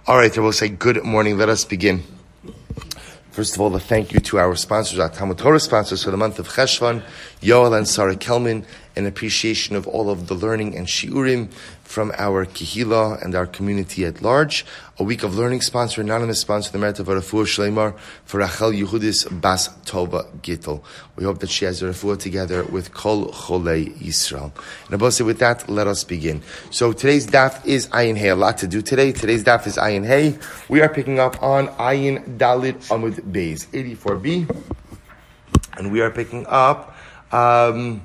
All right, I will say good morning. Let us begin. First of all, a thank you to our sponsors, our Talmud Torah sponsors for the month of Cheshvan, Yoel and Sarah Kelman, in appreciation of all of the learning and shiurim from our Kehila and our community at large. A week of learning sponsor, anonymous sponsor, the merit of a refuah shleimah for Rachel Yehudis Bas Tova Gittel. We hope that she has a refuah together with Kol Cholei Yisrael. And Abosai, with that, let us begin. So today's daf is Ayin Hey. A lot to do today. Today's daf is Ayin Hey. We are picking up on Ayin Dalit Amud Beis 84b, and we are picking up on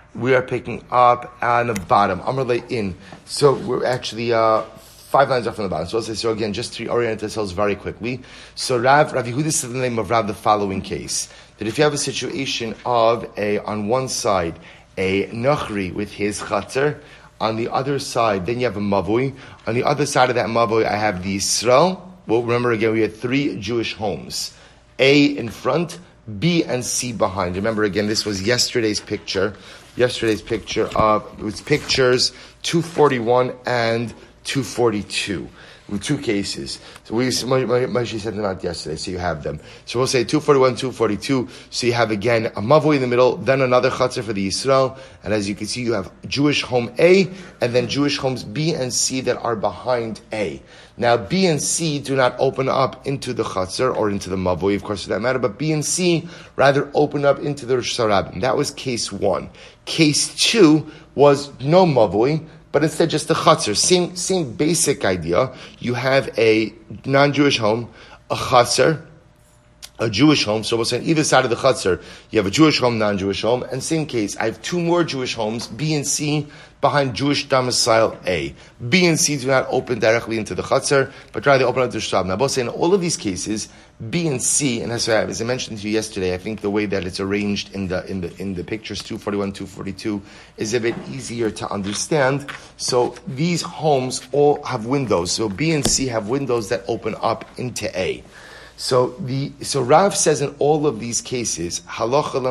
the bottom. Amrle in. So we're actually 5 lines off from the bottom. So again, just to orient ourselves very quickly. So Rav Yehuda said the name of Rav the following case: that if you have a situation of on one side a Nachri with his Chatzar, on the other side, then you have a Mavui. On the other side of that Mavui, I have the Yisrael. Well, remember again, we had 3 Jewish homes. A in front, B and C behind. Remember again, this was yesterday's picture. It was pictures 241 and 242. With 2 cases. So Moshe sent them out yesterday, so you have them. So we'll say 241, 242. So you have again a Mavui in the middle, then another Chatzar for the Yisrael. And as you can see, you have Jewish home A, and then Jewish homes B and C that are behind A. Now, B and C do not open up into the Chatzar or into the Mavui, of course, for that matter, but B and C rather open up into the Rosh Hashanah. That was case 1. Case 2 was no Mavui, but instead just the Chatzar. Same basic idea. You have a non-Jewish home, a Chatzar, a Jewish home. So we'll say on either side of the Chatzar, you have a Jewish home, non-Jewish home. And same case, I have 2 more Jewish homes, B and C, behind Jewish domicile A. B and C do not open directly into the Chatzar, but rather they open up to the Shab. Now, both say in all of these cases, B and C, and as I mentioned to you yesterday, I think the way that it's arranged in the pictures 241, 242 is a bit easier to understand. So these homes all have windows. So B and C have windows that open up into A. So Rav says in all of these cases, halacha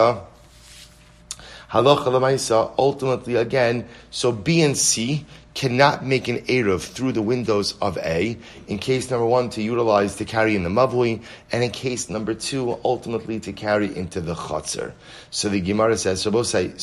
l'maisa, ultimately again, so B and C cannot make an Eruv through the windows of A, in case number 1 to carry in the Mavui, and in case number 2 ultimately to carry into the Chatzar. So the Gemara says, so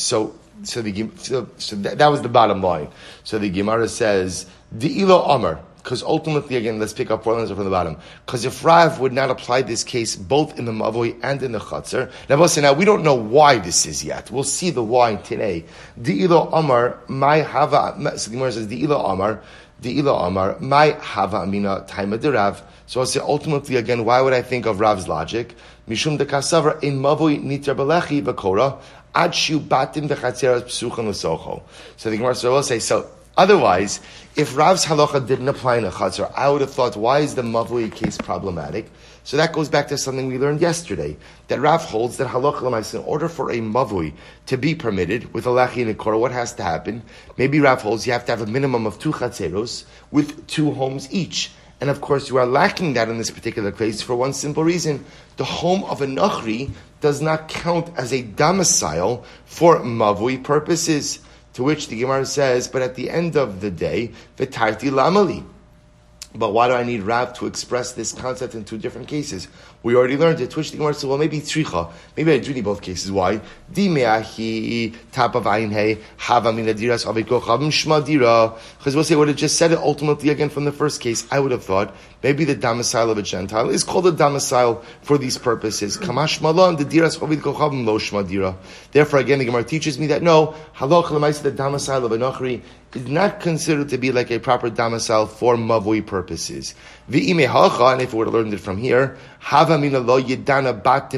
that was the bottom line. So the Gemara says, De'ilo Amar, because ultimately, again, let's pick up 4 lines from the bottom. Because if Rav would not apply this case both in the Mavoi and in the Chatzar, now we don't know why this is yet. We'll see the why today. De'ilo Amar, my hava, so the Gemara says, De'ilo Amar, my hava amina taima de Rav. So I'll say ultimately, again, why would I think of Rav's logic? Mishum de kasavra in Mavoi nitra belechi v'kora, ad shu batim de chatzera psuchan l'socho. So the Gemara will say, otherwise, if Rav's halacha didn't apply in a chatzar, I would have thought, why is the Mavui case problematic? So that goes back to something we learned yesterday, that Rav holds that halacha l'maisa, in order for a Mavui to be permitted with a lachi and a korah, what has to happen? Maybe Rav holds you have to have a minimum of 2 chatzeros with 2 homes each. And of course, you are lacking that in this particular case for one simple reason. The home of a Nachri does not count as a domicile for Mavui purposes. To which the Gemara says, but at the end of the day, v'tarti lamali. But why do I need Rav to express this concept in 2 different cases? We already learned it. To which the Gemara says, well, maybe tzricha. Maybe I do need both cases. Why? Di me'ahi tap of ayin hey hava min adiras avit kochavim shma dira. Because we'll say, would have just said it ultimately again from the first case. I would have thought maybe the domicile of a Gentile is called a domicile for these purposes. Kamash malon the diras avit kochavim lo shma dira. Therefore, again, the Gemara teaches me that no, halach l'maisa, the domicile of a Nachri is not considered to be like a proper domicile for Mavui purposes. V'ime hacha, and if we were to learn it from here, hava mina lo yedana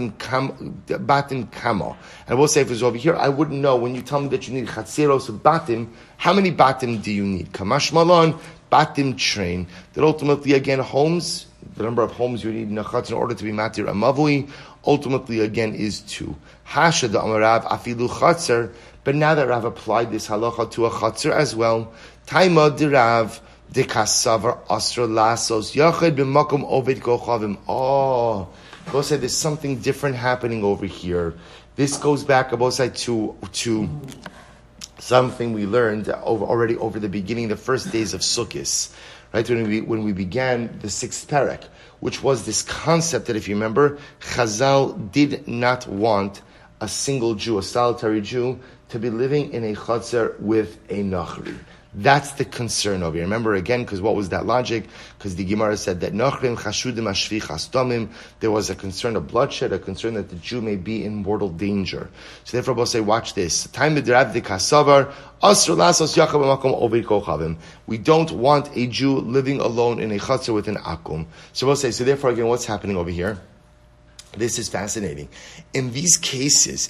batim kamo. And we'll say if it's over here, I wouldn't know when you tell me that you need chatzeros of batim, how many batim do you need? Kamash malon, batim train. That ultimately, again, homes, the number of homes you need in a chatz in order to be matir a Mavui, ultimately, again, is 2. Hasha da amarav afilu chatzer. But now that Rav applied this halacha to a chatzar as well, Taima de Rav de kasavar asra lasos yachid b'makom ovid kochavim. Oh, both say there's something different happening over here. This goes back, both say to something we learned already over the beginning, the first days of Sukkot. right? When we began the sixth parak, which was this concept that, if you remember, Chazal did not want a single Jew, a solitary Jew, to be living in a chutzner with a nachri. That's the concern over here. Remember again, because what was that logic? Because the Gemara said that nachrim chashudim ashvichas damim. There was a concern of bloodshed, a concern that the Jew may be in mortal danger. So therefore, we'll say, watch this. Time the kasavar asr lasos yachab b'makom ovid kochavim. We don't want a Jew living alone in a chutzner with an akum. So we'll say, so therefore, again, what's happening over here? This is fascinating. In these cases,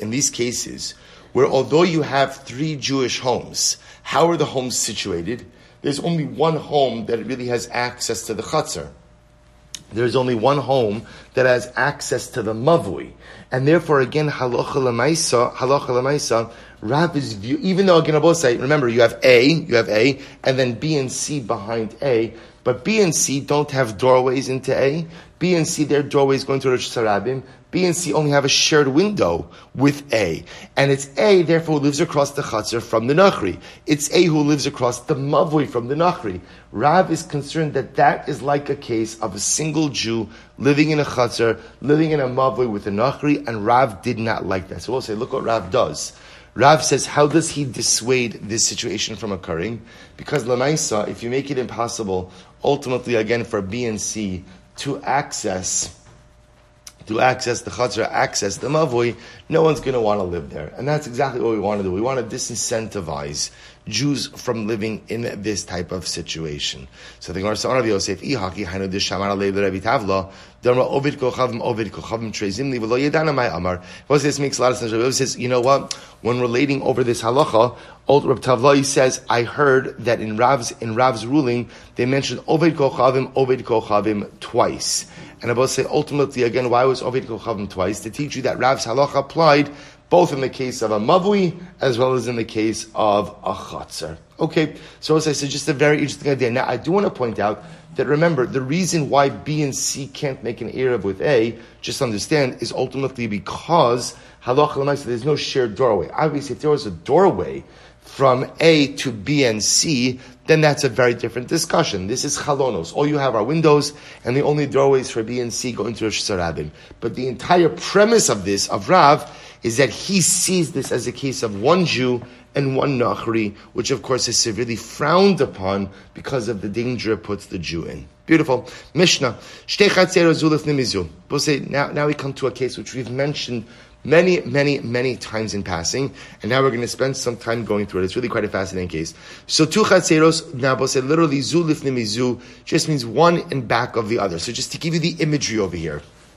where although you have 3 Jewish homes, how are the homes situated? There's only one home that really has access to the chutzner. There's only one home that has access to the mavui. And therefore, again, halacha l'maisa, Rav is view, even though again, I both say, remember, you have A, and then B and C behind A, but B and C don't have doorways into A. B and C, their doorways going to Rosh Hashanah. B and C only have a shared window with A. And it's A, therefore, who lives across the chutzner from the nachri. It's A who lives across the mavui from the nachri. Rav is concerned that is like a case of a single Jew living in a chutzner, living in a mavui with a nachri, and Rav did not like that. So we'll say, look what Rav does. Rav says, how does he dissuade this situation from occurring? Because l'maisa, if you make it impossible, ultimately, again, for B and C to access the chutzner, access the mavui, no one's going to want to live there. And that's exactly what we want to do. We want to disincentivize Jews from living in this type of situation. So the Gemara says, Rav Yosef, ihaki hainu dishamar alei l'Rebbi Tavla, d'amra ovid kochavim trezim li v'lo yedana mai amar. This makes a lot of sense. Rav Yosef says, you know what? When relating over this halacha, old Reb Tavla says, I heard that in Rav's ruling, they mentioned ovid kochavim twice. And I will say, ultimately, again, why was ovid kochavim twice? To teach you that Rav's halacha applied both in the case of a mavui as well as in the case of a chutzner. Okay, so as I said, just a very interesting idea. Now, I do want to point out that, remember, the reason why B and C can't make an eruv with A, just understand, is ultimately because halacha l'maisa, there's no shared doorway. Obviously, if there was a doorway from A to B and C, then that's a very different discussion. This is chalonos. All you have are windows, and the only doorways for B and C go into Rosh Hashanah. But the entire premise of this, of Rav, is that he sees this as a case of one Jew and one nachri, which of course is severely frowned upon because of the danger it puts the Jew in. Beautiful. Mishnah. We'll say, now we come to a case which we've mentioned many times in passing, and now we're going to spend some time going through it. It's really quite a fascinating case. So two chatzeros, now we'll say literally zu lifnei mizu, just means one in back of the other. So just to give you the imagery over here,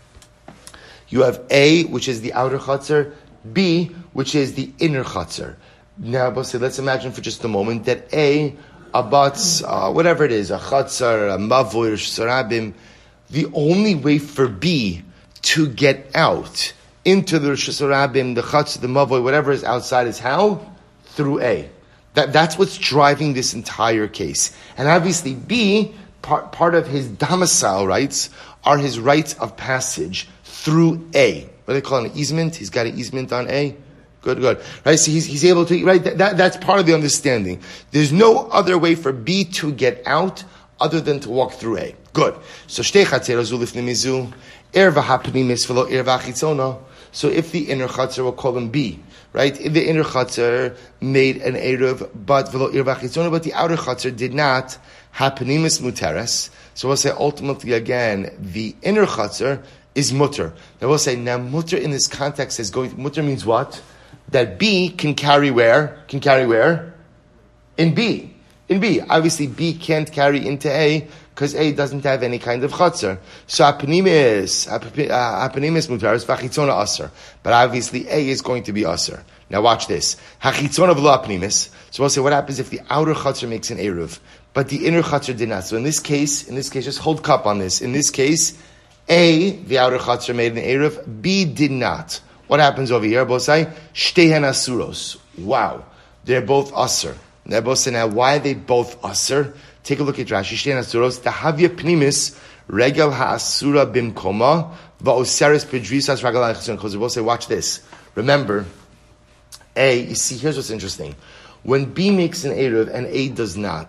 you have A, which is the outer chutzner, B, which is the inner chutzner. Now we'll say, let's imagine for just a moment that A abuts, whatever it is, a chutzner, a mavur, sarabim. The only way for B to get out into the Rosh Hashanah, the chutzner, the mavur, whatever is outside is how? Through A. That's what's driving this entire case. And obviously B, part of his domicile rights are his rights of passage through A. What do they call an easement? He's got an easement on A. Good. Right? So he's able to, right? That's part of the understanding. There's no other way for B to get out other than to walk through A. Good. So shtei chatzeros zu lifnei mizu, erva hapnimis v'lo erva chitzona. So if the inner chutzner, we'll call him B, right? If the inner chutzner made an eruv, but v'lo erva chitzona, but the outer chutzner did not, hapnimis muteres. So we'll say ultimately again, the inner chutzner is mutter. Now we'll say, now mutter in this context is going, mutter means what? That B can carry where? Can carry where? In B. In B. Obviously B can't carry into A because A doesn't have any kind of chutzner. So apanimis mutaris v'chitzona aser. But obviously A is going to be aser. Now watch this. Hachitzona v'lo apanimis. So we'll say, what happens if the outer chutzner makes an eruv, but the inner chutzner did not? So in this case, just hold cup on this. In this case, A, the outer chutzner made an eruv, B did not. What happens over here? Both say, shtehen asuros. Wow. They're both aser. They both say, now why are they both aser? Take a look at Rashi. Shtehen asuros. Tahavya pnimis, regel ha'asura bimkoma, va'oseres pedrisas regel ha'achson. Because they both say, watch this. Remember, A, you see, here's what's interesting. When B makes an eruv and A does not,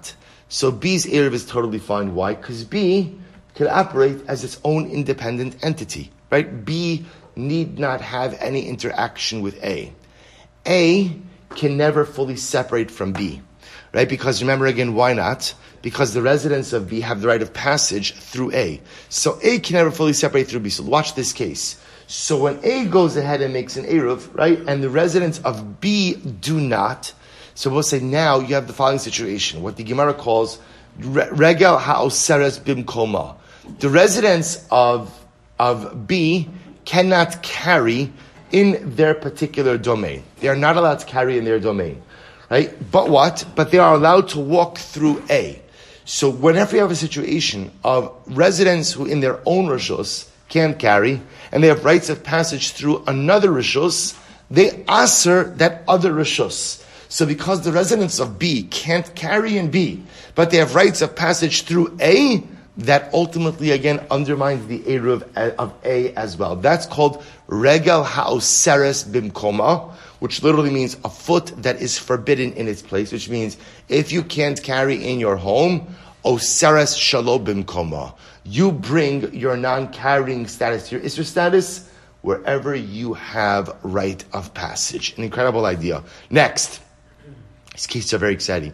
So B's Erev is totally fine. Why? Because B can operate as its own independent entity, right? B need not have any interaction with A. A can never fully separate from B, right? Because remember again, why not? Because the residents of B have the right of passage through A. So A can never fully separate through B. So watch this case. So when A goes ahead and makes an Eruv, right, and the residents of B do not, so we'll say now you have the following situation, what the Gemara calls Regel Ha'oseres Bimkoma. The residents of B cannot carry in their particular domain. They are not allowed to carry in their domain, right? But what? But they are allowed to walk through A. So whenever you have a situation of residents who in their own rishus can't carry, and they have rights of passage through another rishus, they aser that other rishus. So because the residents of B can't carry in B, but they have rights of passage through A, that ultimately again undermines the Eruv of A as well. That's called Regel Ha'oseres Bimkoma, which literally means a foot that is forbidden in its place, which means if you can't carry in your home, Oseres Shalo Bimkoma. You bring your non-carrying status, your Isra status, wherever you have right of passage. An incredible idea. Next. These cases are very exciting.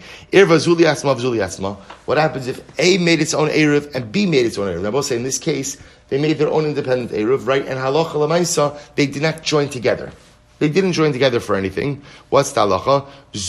What happens if A made its own Eruv and B made its own Eruv? Now, both say in this case, they made their own independent Eruv, right? And halacha lemaisa, they did not join together. They didn't join together for anything. What's the halacha?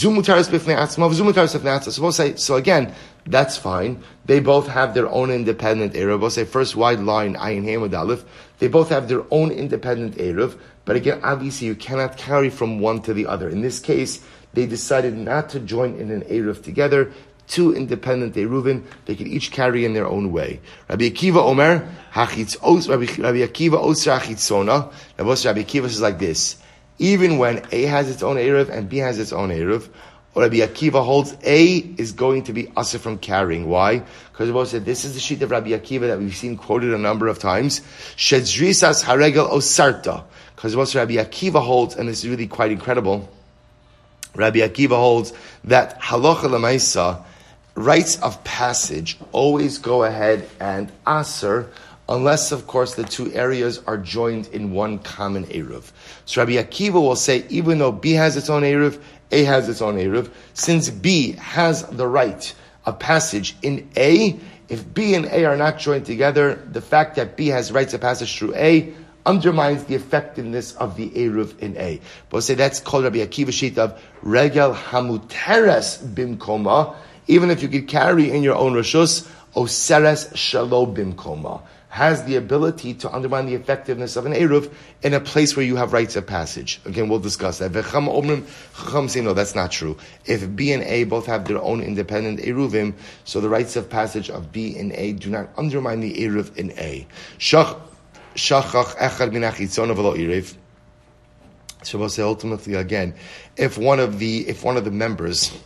So again, that's fine. They both have their own independent Eruv. We'll say first wide line, Ayin Hamad Aleph. They both have their own independent Eruv. But again, obviously you cannot carry from one to the other. In this case, they decided not to join in an Eruv together. Two independent Eruvin, they could each carry in their own way. Rabbi Akiva Omer, Rabbi Akiva Osra Hachitzona. Now, Rabbi Akiva says like this: even when A has its own Eruv and B has its own Eruv, Rabbi Akiva holds A is going to be asur from carrying. Why? Because Rabbi said this is the sheet of Rabbi Akiva that we've seen quoted a number of times. Shedzrisas haregel osarta. Because Rabbi Akiva holds, and this is really quite incredible. Rabbi Akiva holds that halacha lemaisa, rites of passage, always go ahead and asur, unless, of course, the two areas are joined in one common Eruv. So Rabbi Akiva will say, even though B has its own Eruv, A has its own Eruv, since B has the right of passage in A, if B and A are not joined together, the fact that B has rights of passage through A undermines the effectiveness of the Eruv in A. But we'll say that's called Rabbi Akiva sheet of Regel Hamuteres Bimkoma. Even if you could carry in your own Rishus, Oseres Shalo Bimkoma has the ability to undermine the effectiveness of an Eruv in a place where you have rights of passage. Again, we'll discuss that. Chacham say, no, that's not true. If B and A both have their own independent Eruvim, so the rights of passage of B and A do not undermine the Eruv in A. Shachach echad min hachitzona v'lo irev. So we'll say ultimately again, if one of the members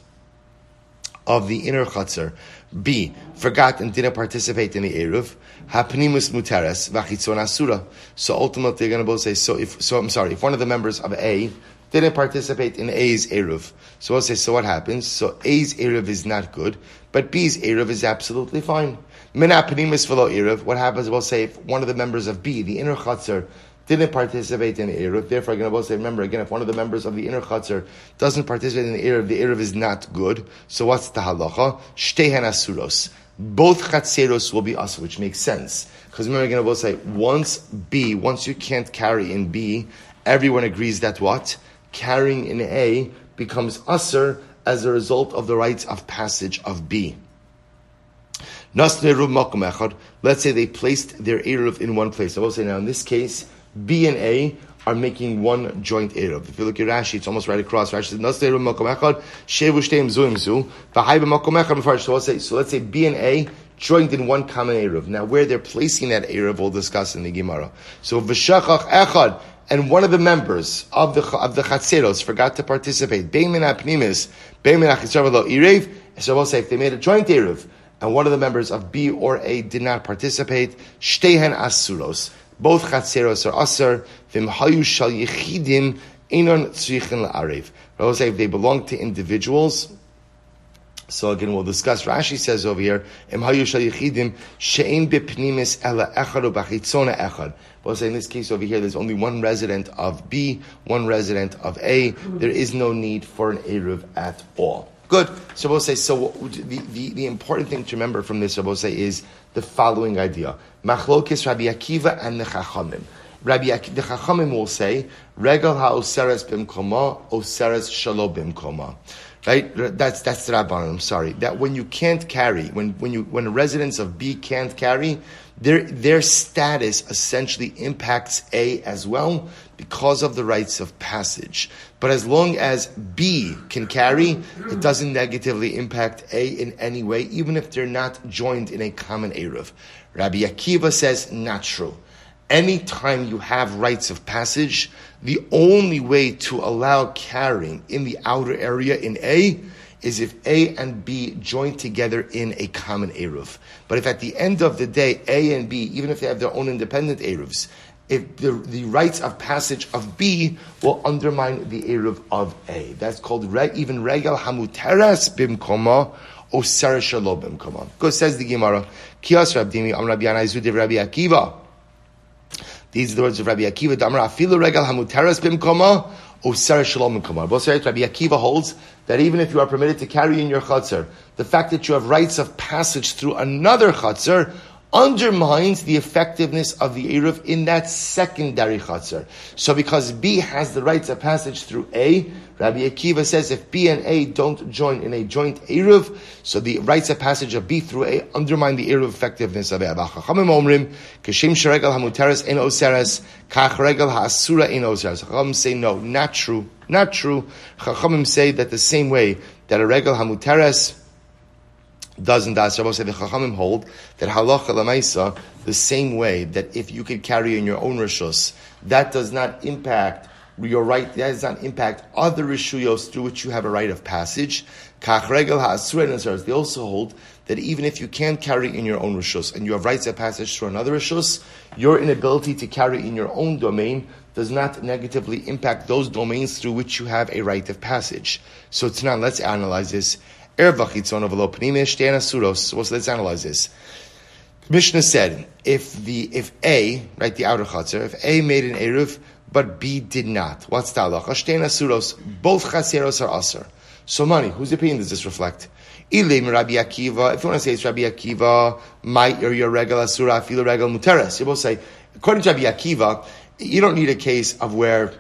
of the inner chutzner, B, forgot and didn't participate in the Eruv, hapnimus muteres v'chitzon asura. So ultimately they're going to both say, if one of the members of A didn't participate in A's Eruv, so we'll say, so what happens? So A's Eruv is not good, but B's Eruv is absolutely fine. What happens? We'll say if one of the members of B, the inner chutzner, didn't participate in the Eruv, therefore I'm going to both say, remember again, if one of the members of the inner chutzner doesn't participate in the Eruv is not good. So what's the halacha? Shtehen asuros. Both chatzeros will be asur, which makes sense. Because remember again, I'm going to say, once you can't carry in B, everyone agrees that what? Carrying in A becomes asur as a result of the rites of passage of B. Let's say they placed their Eruv in one place. I will say now in this case, B and A are making one joint Eruv. If you look at Rashi, it's almost right across. Rashi says, so let's say B and A joined in one common Eruv. Now where they're placing that Eruv, we'll discuss in the Gemara. So v'shachach echad, and one of the members of the Chatzeros forgot to participate. So we'll say if they made a joint Eruv, and one of the members of B or A did not participate, shtehen asuros. Both chatzeros are asur. V'imhayu shal yechidim einon tzrichin la'arev. I will say if they belong to individuals, So again, we'll discuss. Rashi says over here, "Em hayu shel yichidim she'ein bepnimis ela echad u'bachitzona echad." We'll say in this case over here, there's only one resident of B, one resident of A. There is no need for an eruv at all. Good. So we'll say. So the important thing to remember from this, we'll say, is the following idea: Machlokes Rabbi Akiva and the Chachamim. The Chachamim will say, "Regal ha'oseres b'mkoma, oseres shelo b'mkoma." Right? That's the Rabbanan. I'm sorry. That when you can't carry, when residents of B can't carry, their status essentially impacts A as well because of the rites of passage. But as long as B can carry, it doesn't negatively impact A in any way, even if they're not joined in a common eruv. Rabbi Akiva says, not true. Anytime you have rites of passage, the only way to allow carrying in the outer area in A is if A and B join together in a common eruv. But if at the end of the day, A and B, even if they have their own independent eruvs, if the rites of passage of B will undermine the eruv of A. That's called even regal hamuteres bimkoma or seres shelo bimkoma. Because says the Gemara, Kias Rabdimi Am Rabbi Yanai Zudiv Rabbi Akiva. These are the words of Rabbi Akiva. Damar afilu regal hamuteres bimkoma or seres shelo bimkoma. Rabbi Akiva holds that even if you are permitted to carry in your chutzner, the fact that you have rites of passage through another chutzner undermines the effectiveness of the eruv in that secondary chutzner. So because B has the rites of passage through A, Rabbi Akiva says if B and A don't join in a joint eruv, so the rites of passage of B through A undermine the eruv effectiveness of A. Chachamim omrim, kashem sheregal hamuteres ein oseres, kach regal haasura ein oseres. Chachamim say no, not true. Not true. Chachamim say that the same way that a regal hamuteres doesn't das. Rabbi say the Chachamim hold that halacha l'maisa, the same way that if you could carry in your own rishus, that does not impact your right. That does not impact other rishuyos through which you have a right of passage. Kach regel ha'asura. They also hold that even if you can't carry in your own rishus and you have rights of passage through another rishus, your inability to carry in your own domain does not negatively impact those domains through which you have a right of passage. So tonight, let's analyze this. So let's analyze this. Mishnah said, if A, right, the outer chatzar, if A made an eruv, but B did not, what's the halacha? Shtein asuros, both chatzeros are asur. So money, whose opinion does this reflect? Ilim Rabbi Akiva, if you want to say it's Rabbi Akiva, might or your regal asura, filo regal muteres. You both say, according to Rabbi Akiva, you don't need a case of where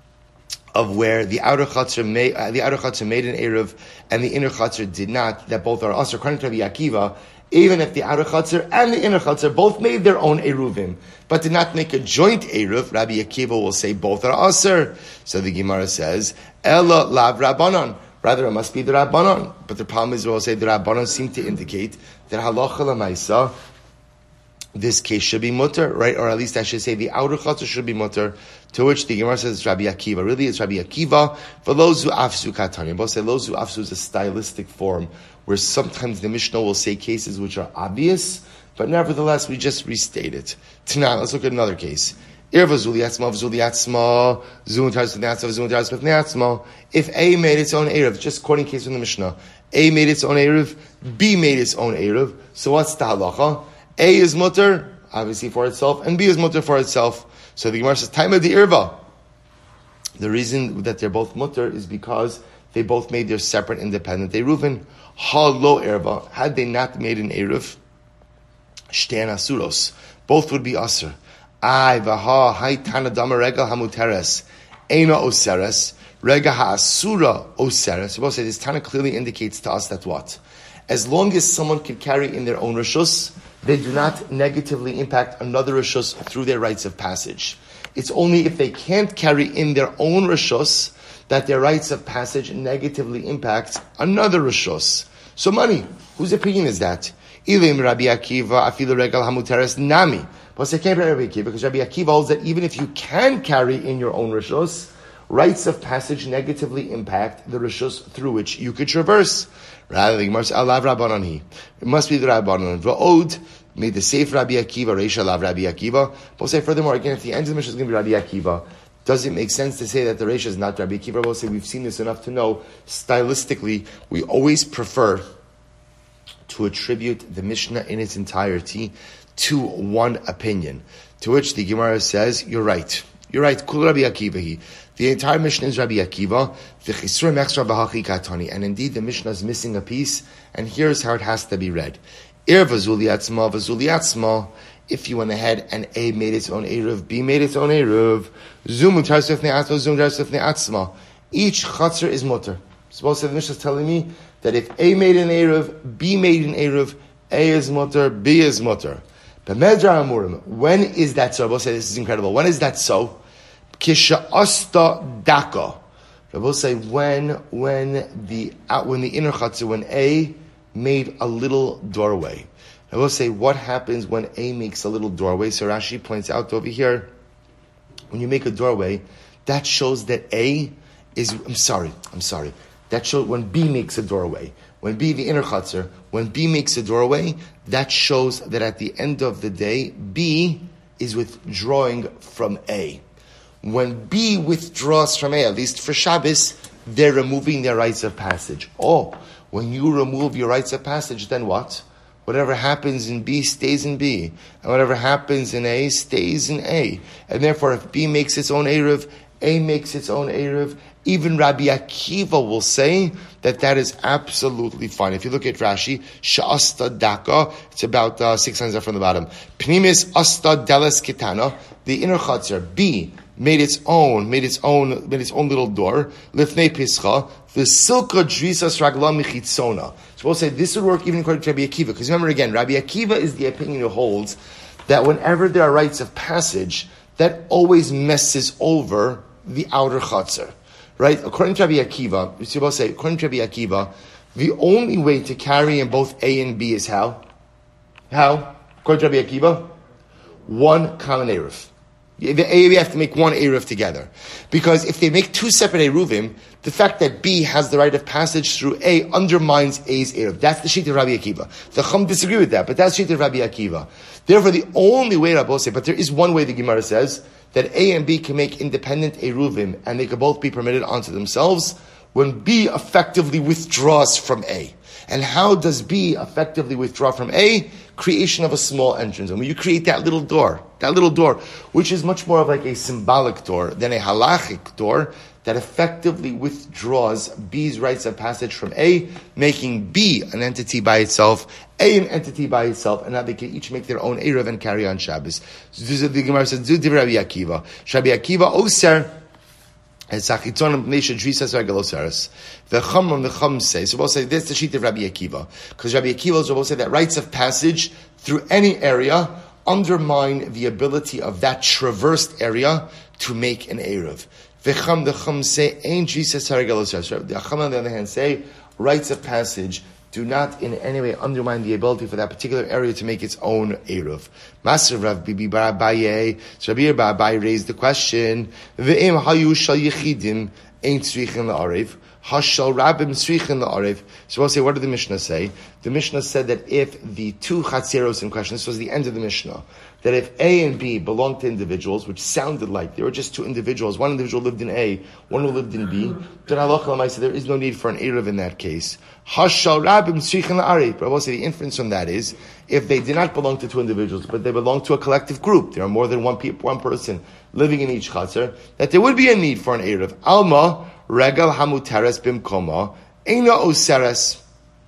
the outer chutzner made an eruv and the inner chutzner did not, that both are asur. According to Rabbi Akiva, even if the outer chutzner and the inner chutzner both made their own eruvim, but did not make a joint eruv, Rabbi Akiva will say both are asur. So the Gemara says, Ella lav rabbanon. Rather, it must be the rabbanon. But the problem is, we'll say the rabbanon seem to indicate that halacha l'maisa, this case should be mutter, right? Or at least I should say the outer chutzner should be mutter. To which the Gemara says it's Rabbi Akiva. Really, it's Rabbi Akiva. For those who afsu katanya, both say those who afsu is a stylistic form where sometimes the Mishnah will say cases which are obvious, but nevertheless we just restate it. Tonight, let's look at another case. If A made its own eruv, just quoting case from the Mishnah, A made its own eruv, B made its own eruv. So what's the halacha? A is mutter, obviously for itself, and B is mutter for itself. So the Gemara says, time of the irva. The reason that they're both mutter is because they both made their separate independent eruvin. Ha lo irva. Had they not made an eruv, shtein asuros. Both would be asur. Ay vaha hay tanadama regal hamuteres. Eina oseres. Rega ha'asura oseres. So both say this Tana clearly indicates to us that what? As long as someone can carry in their own rishus, they do not negatively impact another rishus through their rites of passage. It's only if they can't carry in their own rishus that their rites of passage negatively impact another rishus. So money, whose opinion is that? Ilim Rabbi Akiva afilu regal hamuteres nami. But they can't be Rabbi Akiva because Rabbi Akiva holds that even if you can carry in your own rishus, rites of passage negatively impact the rishus through which you could traverse. Rather, the Gemara says, "Alav Rabbanon." It must be the Rabbanon. V'od made the safe Rabbi Akiva, Reisha Alav Rabbi Akiva. But say furthermore, again, if the end of the Mishnah is going to be Rabbi Akiva, does it make sense to say that the Reisha is not Rabbi Akiva? We'll say we've seen this enough to know stylistically we always prefer to attribute the Mishnah in its entirety to one opinion. To which the Gemara says, you're right. You're right. Kul Rabbi Akiva. The entire Mishnah is Rabbi Akiva. And indeed, the Mishnah is missing a piece. And here's how it has to be read. If you went ahead and A made its own Eruv, B made its own Eruv, each chatzar is mutter. Suppose the Mishnah is telling me that if A made an Eruv, B made an Eruv, A is mutter, B is mutter. When is that so? Rabbi say this is incredible. When is that so? Kisha asta daka. Rabbi say when the inner chatzar, when A made a little doorway. I will say what happens when A makes a little doorway. So Rashi points out over here, when you make a doorway, that shows that A is, I'm sorry. That shows when B makes a doorway. When B, the inner chatzar, when B makes a doorway, that shows that at the end of the day, B is withdrawing from A. When B withdraws from A, at least for Shabbos, they're removing their rites of passage. When you remove your rites of passage, then what? Whatever happens in B stays in B. And whatever happens in A stays in A. And therefore, if B makes its own Eruv, A makes its own Eruv, even Rabbi Akiva will say that is absolutely fine. If you look at Rashi, Sha'asta Daka, it's about 6 lines up from the bottom. Pnimis Asta Deles Kitana, the inner chatzar, B, made its own little door. Lifnei Pischa, the silka drisas ragla michitzona. So we'll say this would work even according to Rabbi Akiva. Because remember again, Rabbi Akiva is the opinion who holds that whenever there are rites of passage, that always messes over the outer chatzar. Right? According to Rabbi Akiva, the only way to carry in both A and B is how? How? According to Rabbi Akiva, one common Eruv. We have to make one Eruv together. Because if they make two separate Eruvim, the fact that B has the right of passage through A undermines A's Eruv. That's the sheet of Rabbi Akiva. The Chum disagree with that, but that's the sheet of Rabbi Akiva. Therefore, the only way, Rabbi say, but there is one way the Gemara says, that A and B can make independent Eruvim, and they can both be permitted unto themselves, when B effectively withdraws from A. And how does B effectively withdraw from A? Creation of a small entrance. And when you create that little door, which is much more of like a symbolic door than a halachic door, that effectively withdraws B's rites of passage from A, making B an entity by itself, A an entity by itself, and now they can each make their own Eruv and carry on Shabbos. So the Gemara says, "Du Rabbi Akiva, Rabbi Akiva oser." The Chum say, so we'll say this is the sheet of Rabbi Akiva, because Rabbi Akiva will say that rites of passage through any area undermine the ability of that traversed area to make an Eruv. The Chum say, "Ain't Jesus Haragelosaris." The Chum on the other hand say, rites of passage do not in any way undermine the ability for that particular area to make its own Eruv. Master Rav Bibi Bar Abaye, so Rabbi Bar Abaye raised the question, Ve'im hayu shal yechidim ain't tzrichin la'arev, hashal rabim tzrichin la'arev. So we'll say, what did the Mishnah say? The Mishnah said that if the two chatzeros in question, this was the end of the Mishnah, that if A and B belonged to individuals, which sounded like they were just two individuals, one individual lived in A, one who lived in B, then halacha l'maaseh there is no need for an Eruv in that case. Hashal rabim tzrichin la'arev. But I will say the inference from that is, if they did not belong to two individuals, but they belong to a collective group, there are more than one person living in each chatzar, that there would be a need for an Eruv. Alma, regal hamuteres bimkoma, eina oseres.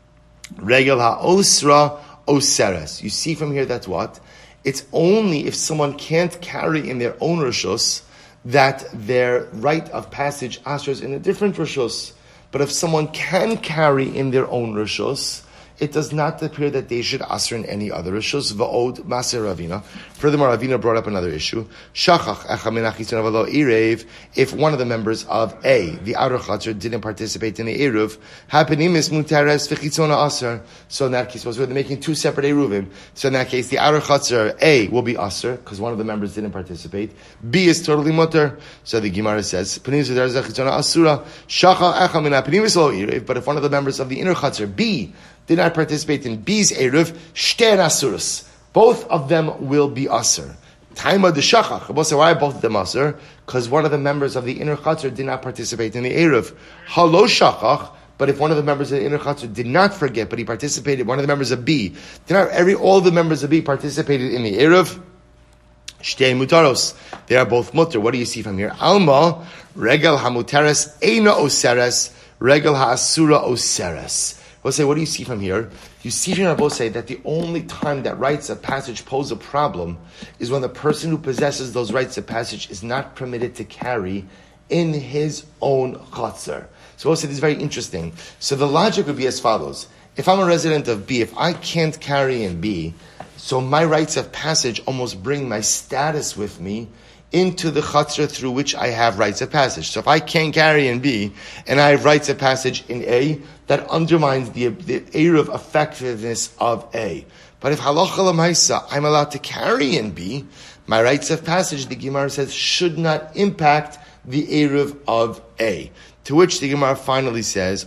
Regal ha'osra oseres. You see from here that's what? It's only if someone can't carry in their own rishus that their rite of passage asers in a different rishus. But if someone can carry in their own rishus, it does not appear that they should aser in any other rishus. Va'od maser Ravina. Furthermore, Ravina brought up another issue. Shachach echa min achitzon avalo irev. If one of the members of A, the outer chatzar, didn't participate in the eruv, hapenimis mutares v'chitzona aser. So in that case, they're making two separate eruvim. So in that case, the outer chatzar A will be aser because one of the members didn't participate. B is totally mutter. So the Gemara says, penimis mutares v'chitzona asura. Shachach echa min hapenimis lo irev. But if one of the members of the inner chatzar B did not participate in B's Eruv, shter asurus. Both of them will be asur. Taima de shachach. We'll say, why are both of them asur? Because one of the members of the inner chatzar did not participate in the Eruv. Halo shachach, But if one of the members of the inner chatzar did not forget, but he participated, one of the members of B, all the members of B participated in the Eruv, Shtei mutaros. They are both mutter. What do you see from here? Alma, regal hamuteres, eina oseres, regal haasura oseres. We'll say, what do you see from here? You see here, Rabbi say that the only time that rites of passage pose a problem is when the person who possesses those rites of passage is not permitted to carry in his own chatzar. So we'll say this is very interesting. So the logic would be as follows. If I'm a resident of B, if I can't carry in B, so my rites of passage almost bring my status with me into the chatzar through which I have rites of passage. So if I can't carry in B, and I have rites of passage in A, that undermines the Eruv effectiveness of A. But if halacha l'maisa, I'm allowed to carry in B, my rites of passage, the Gemara says, should not impact the Eruv of A. To which the Gemara finally says,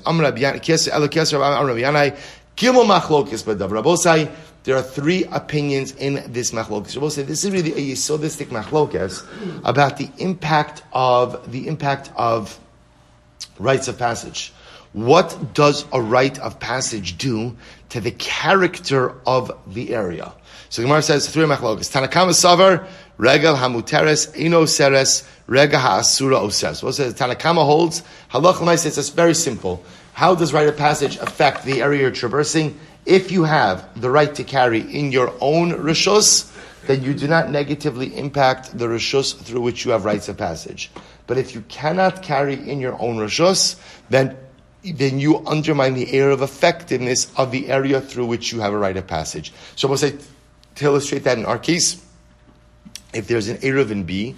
there are three opinions in this machlokes. We'll say this is really a yesodistic machlokes about the impact of rites of passage. What does a rite of passage do to the character of the area? So the Gemara says three machlokes. Tanakama savar regal hamuteres ino seres rega haasura oseres. We'll say Tanakama holds halacha l'maisa. It's very simple. How does rite of passage affect the area you're traversing? If you have the right to carry in your own rishus, then you do not negatively impact the rishus through which you have rites of passage. But if you cannot carry in your own rishus, then you undermine the area of effectiveness of the area through which you have a rite of passage. So we'll say, to illustrate that in our case, if there's an Eruv in B,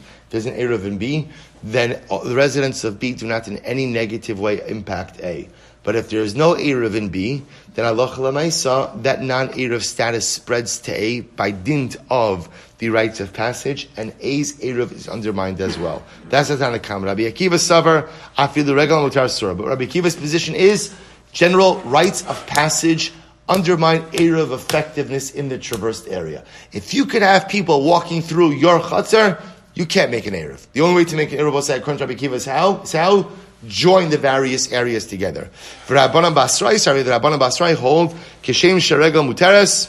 then the residents of B do not in any negative way impact A. But if there is no Eruv in B, then halacha l'maisa, that non-Eruv status spreads to A by dint of the rites of passage, and A's Eruv is undermined as well. That's the Tanakam. Rabbi Akiva savar afilu regal mutar surah. But Rabbi Akiva's position is general rites of passage undermine Eruv effectiveness in the traversed area. If you could have people walking through your chatzar, you can't make an Eruv. The only way to make an Eruv, according to Rabbi Akiva, is how? Join the various areas together. For Rabbanan Basrai, the Rabbanan Basrai hold Kishem Sharegal Muteres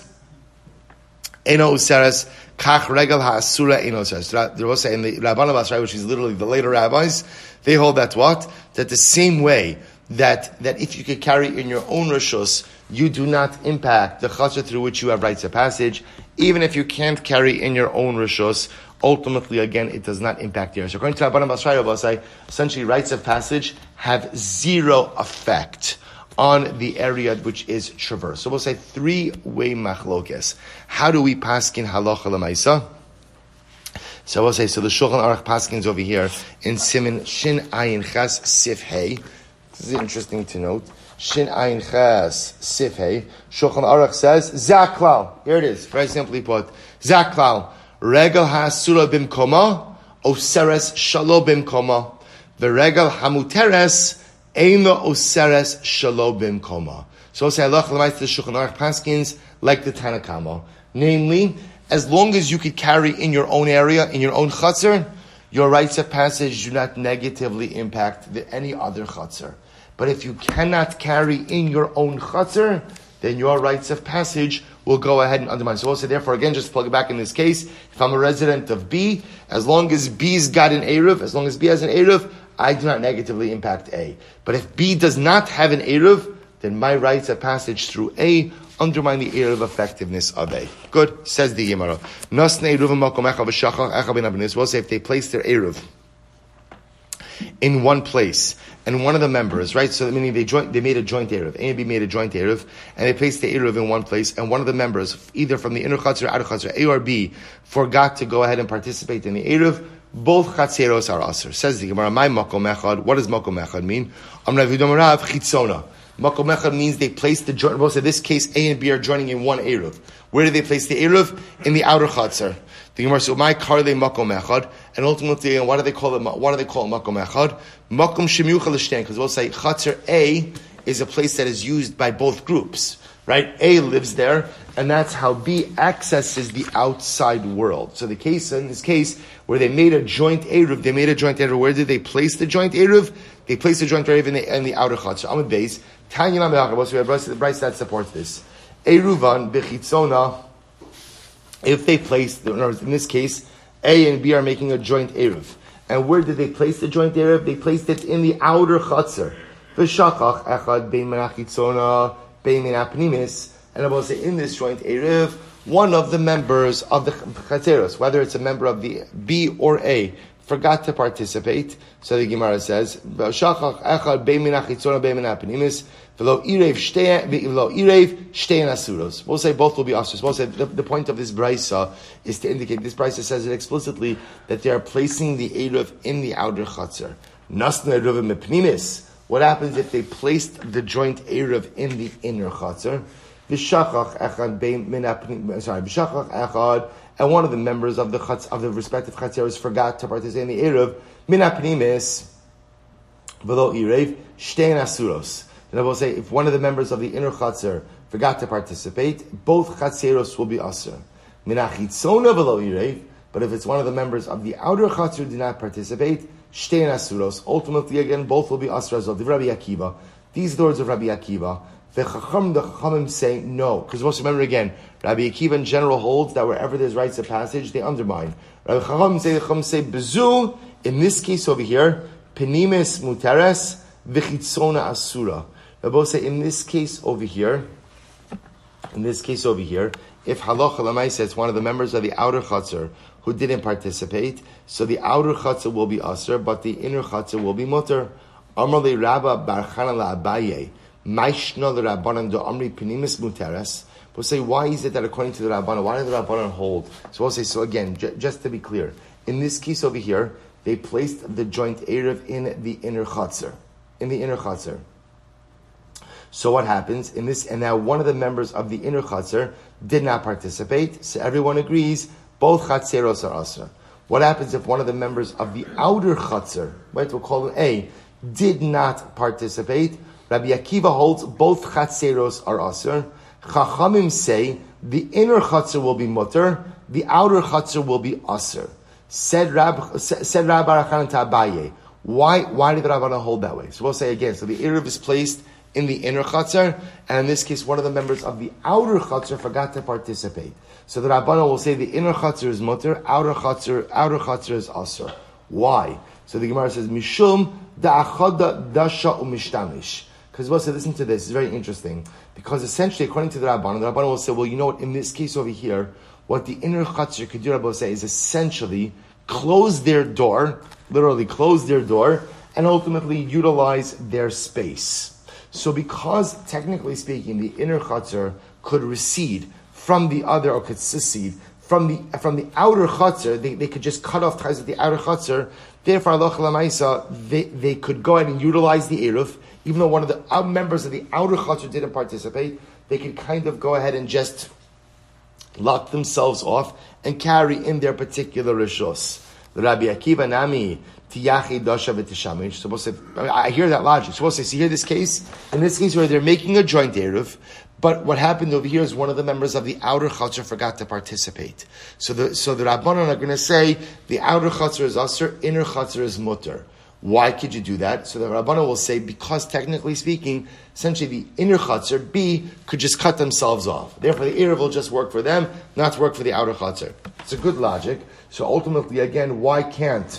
Eno Useres Kach Regal Haasura Eno Useres. There was in the Rabbanan Basrai, which is literally the later rabbis, they hold that what? That the same way that if you could carry in your own rishus, you do not impact the chatzar through which you have rites of passage. Even if you can't carry in your own rishus, ultimately, again, it does not impact the area. So according to Rabbanan Basrai, essentially rites of passage have zero effect on the area which is traversed. So we'll say three-way machlokes. How do we paskin halacha l'maisa? So we'll say, so the Shulchan Aruch paskins over here in Siman Shin Ayin Ches Sif Hey. This is interesting to note. Shin Ayin Ches Sif Hey. Shulchan Aruch says, Zaklal. Here it is, very simply put. Zaklal. Regal haasura bimkoma, oseres shalo bimkoma. The regal hamuteres, eina oseres shalo bimkoma. So say Allah l'mayt the Shulchan Aruch paskins like the Tanakama. Namely, as long as you could carry in your own area, in your own chatzar, your rites of passage do not negatively impact any other chatzar. But if you cannot carry in your own chatzar, then your rites of passage will go ahead and undermine. So we'll say, therefore, again, just to plug it back in this case, if I'm a resident of B, as long as B's got an Eruv, as long as B has an Eruv, I do not negatively impact A. But if B does not have an Eruv, then my rites of passage through A undermine the Eruv effectiveness of A. Good, says the Gemara. We'll say if they place their Eruv in one place, and one of the members, right? So meaning they made a joint Eruv. A and B made a joint Eruv, and they placed the Eruv in one place, and one of the members, either from the inner chatzar or outer chatzar, A or B, forgot to go ahead and participate in the Eruv. Both chatzeros are aser. Says the Gemara, my makom echad. What does makom echad mean? Amrav Yudom Rav chitzona. Makom echad means they placed the joint. In this case, A and B are joining in one Eruv. Where did they place the Eruv? In the outer chatzar. The Gemara says, "My karle makom echad," and ultimately, why do they call it makom echad? Makom shemiucha l'shtein, because we'll say chatzar A is a place that is used by both groups, right? A lives there, and that's how B accesses the outside world. So in this case, where they made a joint eruv, where did they place the joint eruv? they place the joint eruv in the outer chutzner. Amud beis, Tanya Lamechach. So we have the Bryce that supports this. Eruvan bechitzona. If they place, in this case, A and B are making a joint eruv. And where did they place the joint eruv? They placed it in the outer chutzner. V'shachach echad bein min hachitzona bein min hapnimis. And I will say in this joint eruv, one of the members of the chatzeros, whether it's a member of the B or A, forgot to participate. So the Gemara says, "V'shachach echad bein min hachitzona bein min hapnimis v'lo irev shtein asuros." We'll say both will be asuros. We'll say the point of this brisa is to indicate, this brisa says it explicitly that they are placing the eruv in the outer chatzar. Nasna eruv mepnimis. What happens if they placed the joint eruv in the inner chatzar? V'shachach echad bein min v'shachach echad, and one of the members of the respective chatzeros forgot to participate in the eruv min hapnimis v'lo irev shtein asuros. And I will say, if one of the members of the inner chatzar forgot to participate, both chatzeros will be asur. Min hachitzona v'lo irev, but if it's one of the members of the outer chatzar who did not participate, shtein asuros. Ultimately, again, both will be asur as well. The Rabbi Akiva. These are the words of Rabbi Akiva. The Chachamim say no, because most remember again, Rabbi Akiva in general holds that wherever there's rites of passage, they undermine. Rabbi Chachamim say bezu, in this case over here, penimis muteres v'chitzona asura. Rabbi say in this case over here, if halacha l'maisa it's one of the members of the outer chatzar who didn't participate, so the outer chatzar will be asur, but the inner chatzar will be mutter. Amar le Rabba bar Chana la'Abaye. Maishna the Rabbanan do Amri Penimis Muteres. We'll say, why is it that according to the Rabbanan, why did the Rabbanan hold? So we'll say, so again, just to be clear, in this case over here, they placed the joint eruv in the inner chatzar. So what happens in this? And now one of the members of the inner chatzar did not participate. So everyone agrees both chatzeros are asra. What happens if one of the members of the outer chatzar, right, we'll call them A, did not participate? Rabbi Akiva holds both chatzeros are asr. Chachamim say the inner chatzar will be mutter, the outer chatzar will be asr. Said Rabbi Arachanan to Abaye. Why did the Rabbanan hold that way? So we'll say again. So the eruv is placed in the inner chatzar, and in this case, one of the members of the outer chatzar forgot to participate. So the Rabbanan will say the inner chatzar is mutter, outer chatzar is asr. Why? So the Gemara says Mishum da'achada dasha u'mishtamish. Because we'll say, listen to this, it's very interesting. Because essentially, according to the Rabbanan will say, well, you know what, in this case over here, what the inner chatzar could do, Rabbi will say, is essentially close their door, literally close their door, and ultimately utilize their space. So because, technically speaking, the inner chatzar could recede from the other, or could secede from the outer chatzar, they could just cut off ties with the outer chatzar. Therefore, halacha l'maisa, they could go ahead and utilize the eruv, even though one of the members of the outer chatzar didn't participate. They could kind of go ahead and just lock themselves off and carry in their particular rishos. The Rabbi Akiva nami tiyachi dasha v'tishamish. Supposed to, I hear that logic. Supposed to see here this case, in this case where they're making a joint eruv. But what happened over here is one of the members of the outer chatzar forgot to participate. So the Rabbanan are going to say the outer chatzar is asr, inner chatzar is mutter. Why could you do that? So the Rabbanan will say because technically speaking, essentially the inner chatzar, B, could just cut themselves off. Therefore the eruv will just work for them, not work for the outer chatzar. It's a good logic. So ultimately again, why can't,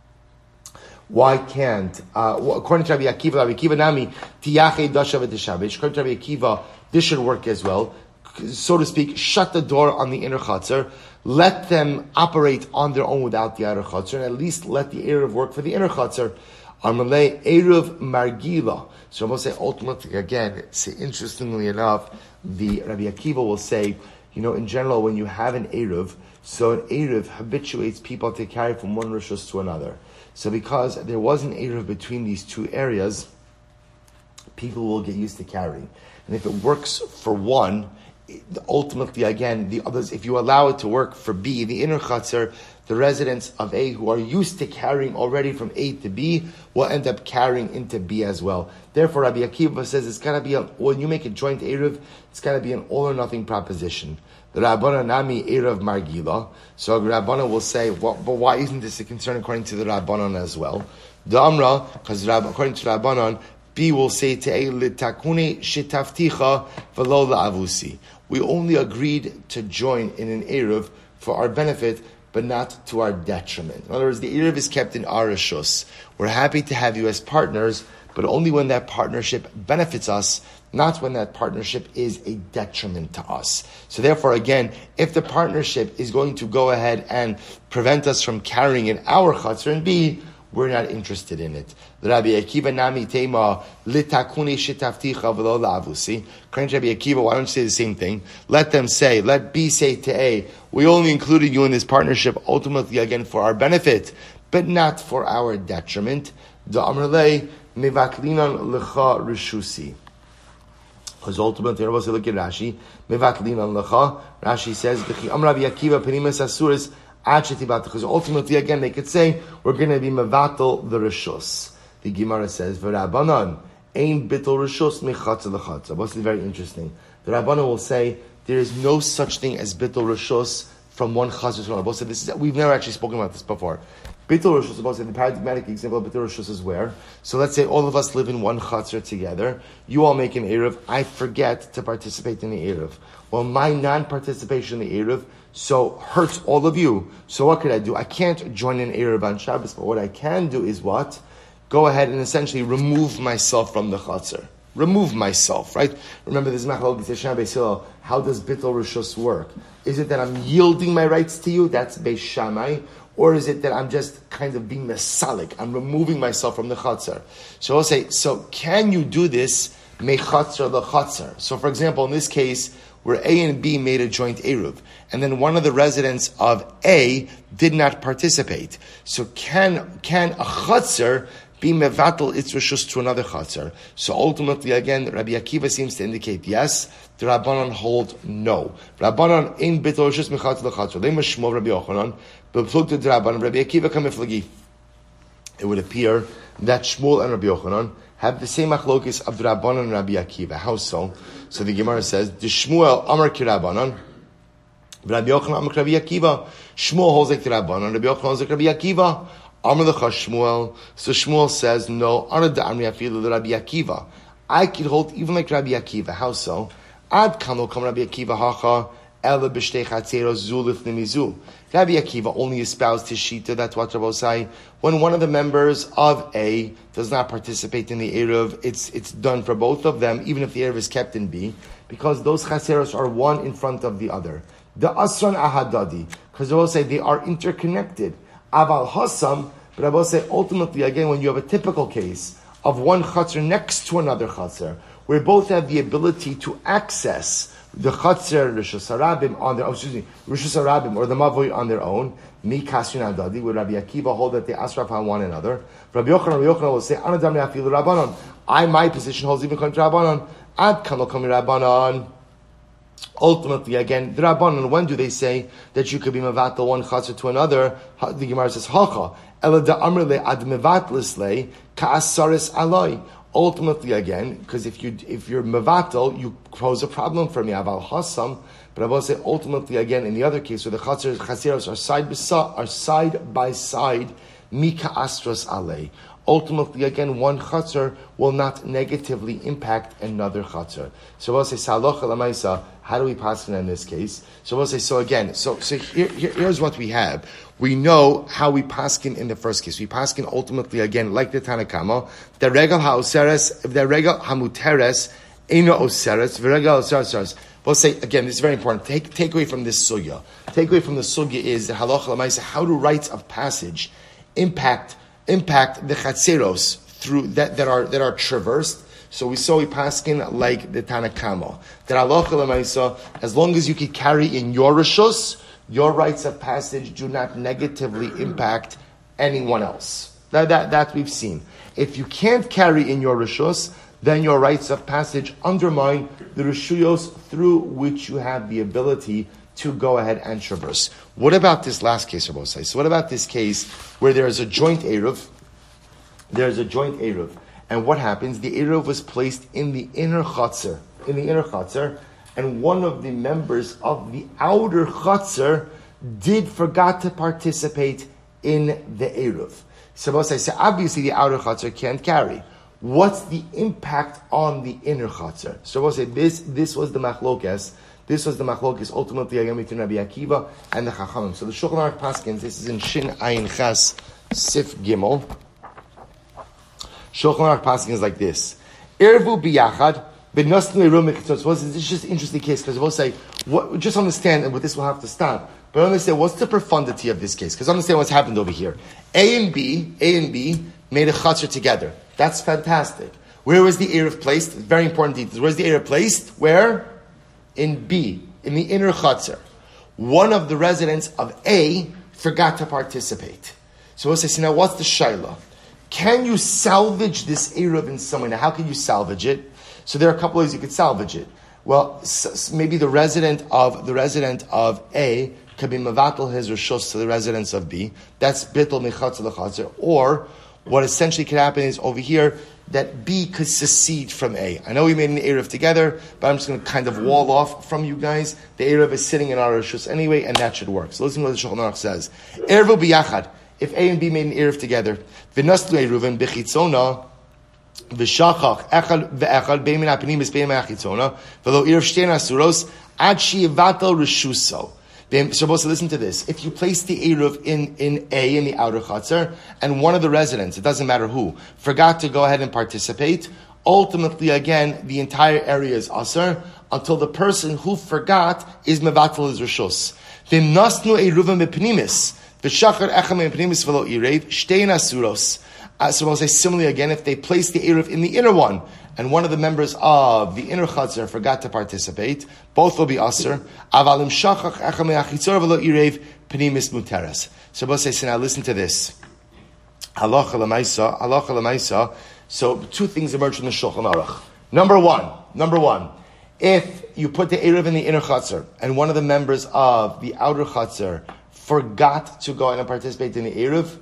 according to Rabbi Akiva nami, tiyache dasha v'tishabish, according to Rabbi Akiva, this should work as well. So to speak, shut the door on the inner chatzar, let them operate on their own without the outer chatzar, and at least let the eruv work for the inner chatzar. Armalei eruv margila. So I'm going to say ultimately, again, interestingly enough, the Rabbi Akiva will say, in general, when you have an eruv, so an eruv habituates people to carry from one rishus to another. So because there was an eruv between these two areas, people will get used to carrying. And if it works for one, ultimately, again, the others, if you allow it to work for B, the inner chatzar, the residents of A who are used to carrying already from A to B will end up carrying into B as well. Therefore, Rabbi Akiva says it's got to be, when you make a joint eruv, it's got to be an all or nothing proposition. The Rabbana nami eruv margila. So Rabbana will say, but why isn't this a concern according to the Rabbanan as well? The Amra, because according to Rabbanan, B will say to A litakune shitafticha v'lo la'avusi. We only agreed to join in an Eruv for our benefit, but not to our detriment. In other words, the Eruv is kept in our reshus. We're happy to have you as partners, but only when that partnership benefits us, not when that partnership is a detriment to us. So therefore, again, if the partnership is going to go ahead and prevent us from carrying in our chatzar and B, we're not interested in it. Rabbi Akiva nami tema litakuni shitafticha v'lo la'avusi. According to Rabbi Akiva, why don't you say the same thing? Let B say to A, we only included you in this partnership ultimately again for our benefit, but not for our detriment. The Amrlei mevatlinan lecha rishusi. Because ultimately, look at Rashi. Mevatlinan lecha. Rashi says, Rabbi Akiva penimas asuris. Because ultimately, again, they could say, we're going to be mevatel the reshus. The Gemara says, V'Rabbanan, ein bittul reshus mechatza l'chatza. This is very interesting. The Rabbanan will say, there is no such thing as bittul reshus from one chatzar to another. So this is, we've never actually spoken about this before. Bittul reshus, the paradigmatic example of bittul reshus is where? So let's say all of us live in one chatzar together. You all make an Eruv. I forget to participate in the Eruv. Well, my non-participation in the Eruv so hurts all of you. So what could I do? I can't join an Eruv on Shabbos, but what I can do is what? Go ahead and essentially remove myself from the chatzar. Remove myself, right? Remember this machlokes Yeshua Beis Hillel. How does bittul reshus work? Is it that I'm yielding my rights to you? That's Beis Shammai. Or is it that I'm just kind of being mesalik? I'm removing myself from the chatzar. So I'll say, so can you do this mechatzar lechatzar? So for example, in this case, where A and B made a joint Eruv, and then one of the residents of A did not participate. So can a chatzar be mevatel its reshus to another chatzar? So ultimately, again, Rabbi Akiva seems to indicate yes. The Rabbanan hold no. Rabbanan in bittul reshus mechatzar lechatzar. They must shmov Rabbi Yochanan, but pluked the Rabbanan. Rabbi Akiva kamiflagi. It would appear that Shmuel and Rabbi Yochanan have the same machlokes of the Rabbanan and Rabbi Akiva. How so? So the Gemara says, the Shmuel Amar ki Rabbanan, Rabbi Yochanan Amar Rabbi Akiva. Shmuel holds like the Rabbanan, Rabbi Yochanan holds like Rabbi Akiva. Amar lecha Shmuel. So Shmuel says, no, Ana da Amri afilu the Rabbi Akiva. I could hold even like Rabbi Akiva. How so? Ad kamo kam Rabbi Akiva hacha ela b'shtei chatzeros zu lifnei mizu. Rabbi Akiva only espoused his shita, that's what Rabbi say. When one of the members of A does not participate in the Eruv, it's done for both of them, even if the Eruv is kept in B, because those chaseros are one in front of the other. The asran ahadadi, because Rabbi say they are interconnected. Aval hasam, but Rabbi say ultimately, again, when you have a typical case of one chaser next to another chaser, where both have the ability to access the Chatzar, Rishus Harabim on their own, Rishus Harabim or the Mavoi on their own, Mi Kashin Adadi, where Rabbi Akiva hold that they asraf on one another. Rabbi Yochanan will say, Anadam Yafilu Rabbanon. My position holds even contra Rabbanon. Ad Kamo Kami Rabbanon. Ultimately, again, the Rabbanon, when do they say that you could be mevatel one chatzar to another? The Gemara says, Hacha, Ela da Amrle ad mevatlisle ka'asaris aloi. Ultimately, again, because if you're mevatel, you pose a problem for me. Aval hasam, but I will say ultimately again in the other case where the chaseros are side by side, mika astros alei. Ultimately, again, one chaser will not negatively impact another chaser. So we'll say salocha lamaisa. How do we pass it in this case? So we'll say so again. So here's what we have. We know how we paskin in the first case. We paskin ultimately again, like the Tanakama, the regal ha'oseres, the regal hamuteres, eno oseres, the regal oseres. We'll say again, this is very important. Take away from this sugya. Take away from the sugya is the halacha l'maisa. How do rites of passage impact the chatzeros through that are traversed? So we paskin like the Tanakama. That halacha l'maisa, as long as you can carry in your reshus, your rites of passage do not negatively impact anyone else. That we've seen. If you can't carry in your reshus, then your rites of passage undermine the reshuyos through which you have the ability to go ahead and traverse. What about this last case, Rabbi Say? So what about this case where there is a joint Eruv? There's a joint Eruv. And what happens? The Eruv was placed in the inner Chatzar. And one of the members of the outer Chatzar forgot to participate in the Eruv. So obviously the outer chatzar can't carry. What's the impact on the inner chatzar? So we'll say this was the machlokes. This was the machlokes ultimately again between Rabbi Akiva and the Chachamim. So the Shulchan Aruch Paskins, this is in Shin Ayin Ches Sif Gimel. Shulchan Aruch Paskins like this: Irvu biyachad b'nosnu erum mechitzos. This is just an interesting case because we'll say just understand, and with this we'll have to stop. But understand what's the profundity of this case, because understand what's happened over here. A and B made a chatzar together. That's fantastic. Where was the Erev placed? Very important details. Where's the Erev placed? Where? In B, in the inner chatzar. One of the residents of A forgot to participate. So we'll say, now what's the shaila? Can you salvage this Erev in some way? Now how can you salvage it? So there are a couple ways you could salvage it. Well, maybe the resident of A could be mevatel his rishus to the residents of B. That's bittul mechatzer l'chatzer. Or what essentially could happen is over here that B could secede from A. I know we made an Erev together, but I'm just going to kind of wall off from you guys. The Erev is sitting in our rishus anyway, and that should work. So listen to what the Shulchan Aruch says. Erev biyachad. If A and B made an Erev together, v'noslu Eruvin b'chitzona. V'shachach echad ve'echad beimin apnimis beimin achitzona v'lo Erev shtein asuros ad she'yivatel rishuso. They're supposed to listen to this. If you place the Eruv in A, in the outer chatzar, and one of the residents, it doesn't matter who, forgot to go ahead and participate, ultimately, again, the entire area is asar until the person who forgot is mevatel his rishus. V'nasnu Eruvim b'pnimis v'shachar echad b'pnimis v'lo Erev shtein asuros. So we'll say similarly again, if they place the Erev in the inner one, and one of the members of the inner chatzar forgot to participate, both will be aser. Avalim shachach echad me'achitzor v'lo Erev pnimis muteres. So we'll say, so now listen to this. Halacha l'maisa. So two things emerge from the Shulchan Aruch. Number one, if you put the Erev in the inner chatzar, and one of the members of the outer chatzar forgot to go and participate in the Erev,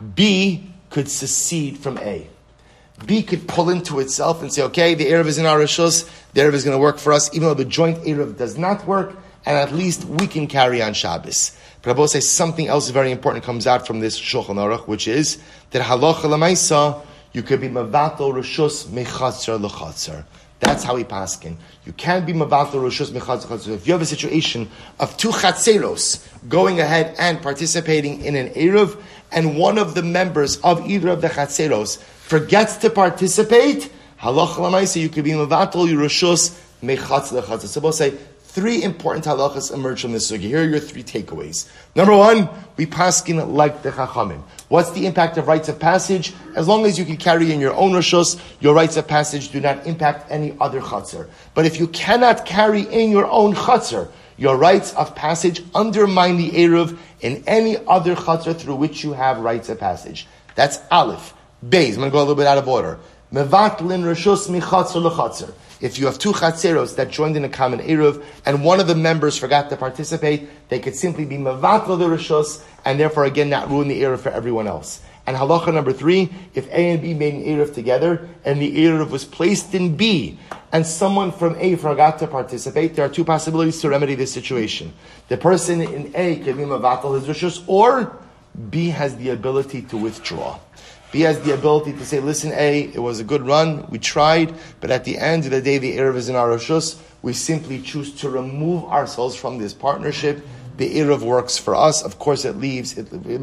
B could secede from A. B could pull into itself and say, okay, the Erev is in our rishus, the Erev is going to work for us, even though the joint Erev does not work, and at least we can carry on Shabbos. But I will say something else very important comes out from this Shulchan Aruch, which is that halacha l'maisa, you could be mevatel rishus mechatzar l'chatzar. That's how we paskin. You can't be mevatel rishus mechatzar l'chatzar. If you have a situation of two chatzeros going ahead and participating in an Erev, and one of the members of either of the chatzeros forgets to participate, halacha l'maisa, you could be mevatel rishus mechatzar l'chatzar. So we'll say three important halachas emerge from this sugi. Here are your three takeaways. Number one, we paskin like the chachamim. What's the impact of rites of passage? As long as you can carry in your own rishus, your rites of passage do not impact any other chatzar. But if you cannot carry in your own chatzar, your rites of passage undermine the Erev in any other chatzar through which you have rites of passage. That's Aleph. Beis, I'm going to go a little bit out of order. Mevatlin rishus michatzar l'chatzar. If you have two chatzeros that joined in a common Erev, and one of the members forgot to participate, they could simply be mevatl the rishus, and therefore again not ruin the Erev for everyone else. And halacha number 3, if A and B made an Erev together, and the Erev was placed in B, and someone from A forgot to participate, there are two possibilities to remedy this situation. The person in A can be mevatl his rishus, or B has the ability to withdraw. B has the ability to say, listen, A, it was a good run, we tried, but at the end of the day, the Erev is in our rishus. We simply choose to remove ourselves from this partnership. The Erev works for us. Of course, it leaves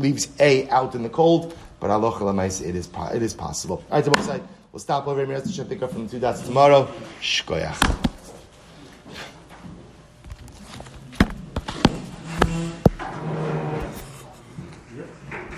A out in the cold, but halacha l'maisa, it is possible. All right, we'll stop over here. We'll pick up from the 2 dots tomorrow. Shkoyach.